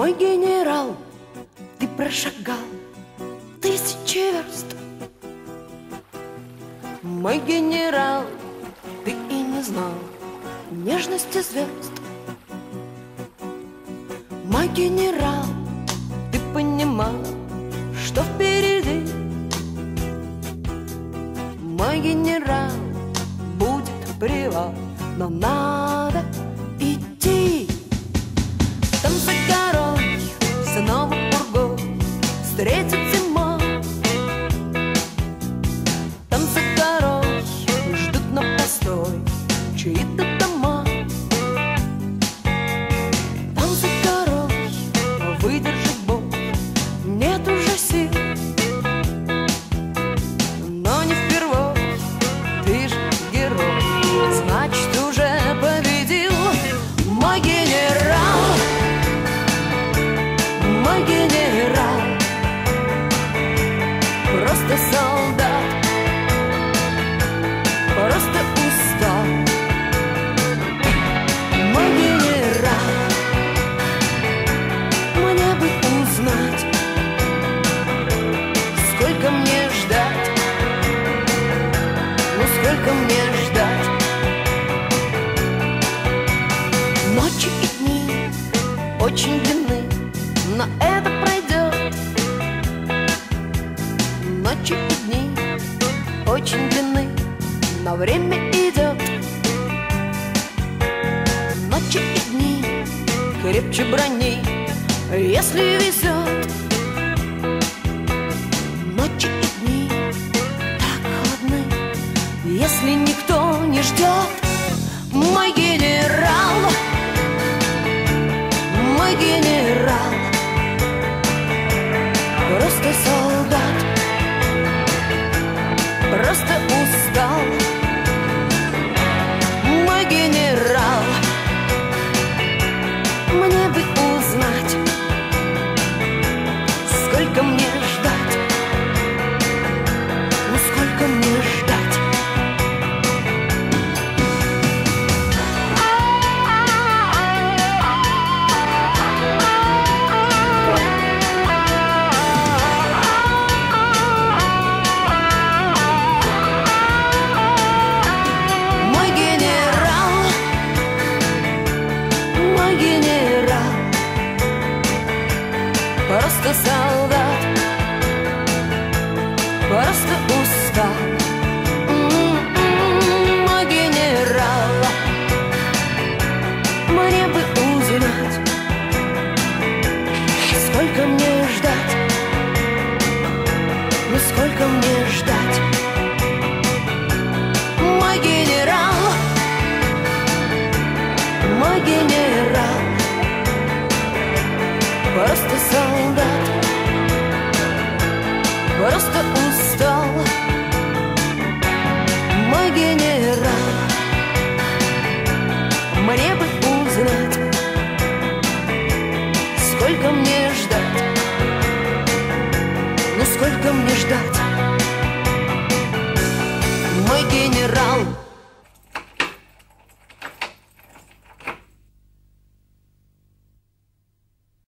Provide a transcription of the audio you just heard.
Мой генерал, ты прошагал тысячи верст. Мой генерал, ты и не знал нежности звезд. Мой генерал, ты понимал, что впереди. Мой генерал, будет привал, но надо идти. Там за горой, за новым пургой встретит зима. Там за горой ждут на постой чьи-то дома. Там за горой выдержит бой, нет уже сил. Но не впервой, ты же герой, значит уже победил. Мой генерал, мой генерал, просто солдат, просто устал. Мой генерал, мне бы узнать, сколько мне ждать, ну сколько мне ждать. Ночи и дни очень длинны, но это пройдет. Ночи и дни очень длинны, но время идет. Ночи и дни крепче брони, если везет. Ночи и дни так холодны, если никто не ждет. Мой генерал, мой генерал, просто солдат, просто устал. Мой генерал, мне бы узнать, сколько мне ждать, ну сколько мне ждать. Просто солдат, просто